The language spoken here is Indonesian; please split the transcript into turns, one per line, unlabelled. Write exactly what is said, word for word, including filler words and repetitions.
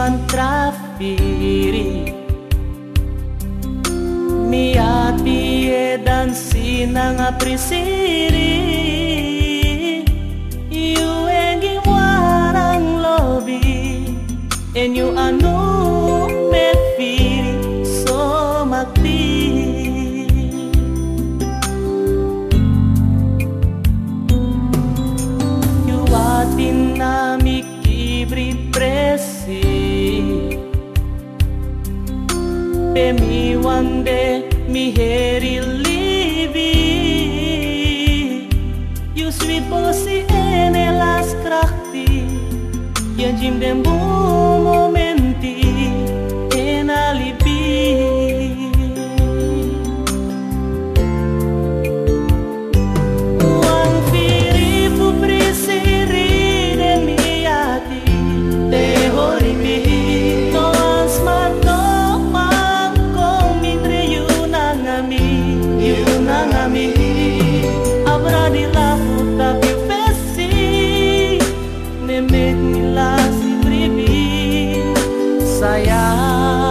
wan trafiri mi ati e dansi nang aprisiri you engi warang lobi and you anu me firi so makti you atin na mi kibri presi pe mi wande mi heri livi you sweet bossy ene las krakti yan jim dem bu momenti en alibi wang firi fu prisiri de mi ati te horibi no asmato manko mitre you nangami you nangami abra di la puta più fessi ne met ni la si bribi sayang